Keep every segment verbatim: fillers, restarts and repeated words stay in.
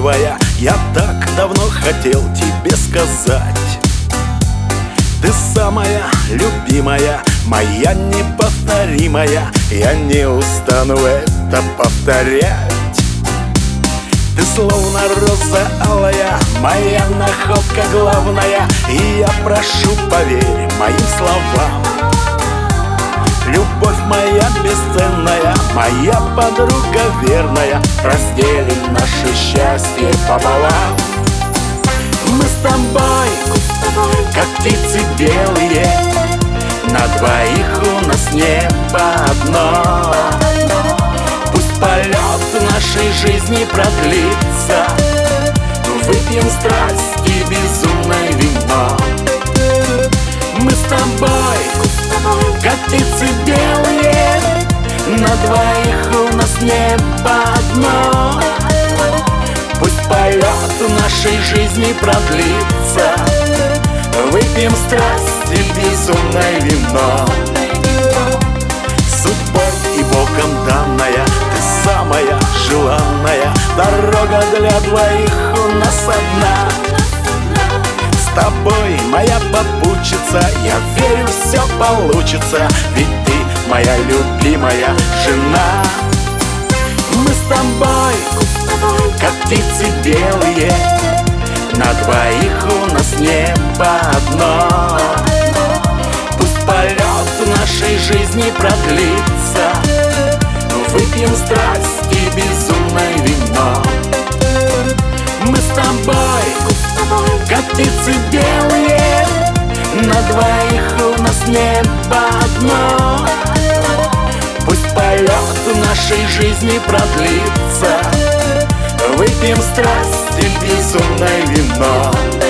красивая, я так давно хотел тебе сказать. Ты самая любимая, моя неповторимая, я не устану это повторять. Ты словно роза алая, моя находка главная, и я прошу, поверь моим словам. Любовь моя бесценная, моя подруга верная, разделим наше счастье пополам. Мы с тобой, как птицы белые, на двоих у нас небо одно. Пусть полет нашей жизни продлится, выпьем страсти безумное вино. Мы с тобой, как птицы белые, на двоих у нас небо одно. Пусть полет нашей жизни продлится, выпьем страсти безумное вино. Судьбой и Богом данная, ты самая желанная, дорога для двоих у нас одна. С тобой, моя попутчица, я верю, все получится, ведь ты моя любимая жена. Мы с тобой, как птицы белые, на двоих у нас небо одно. Пусть полет нашей жизни продлится, выпьем страсти безумное вино. Мы с тобой, как птицы белые, на двоих у нас небо одно. Пусть полет нашей жизни продлится, выпьем страсти безумное вино.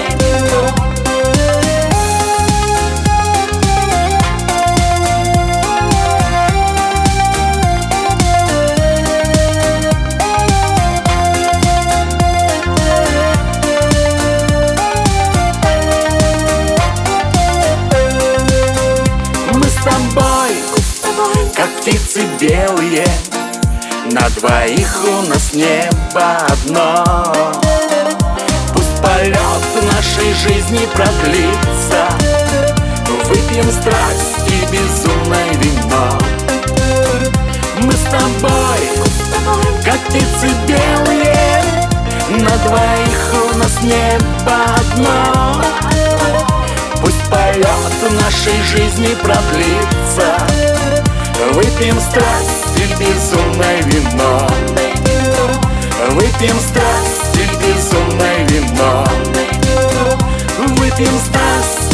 Мы с тобой, как птицы белые, на двоих у нас небо одно. Пусть полет нашей жизни продлится, выпьем страсти безумное вино. Мы с тобой, как птицы белые, на двоих у нас небо одно. Пусть полет нашей жизни продлится, выпьем страсти безумное вино. Выпьем страсти безумное вино. Выпьем страсти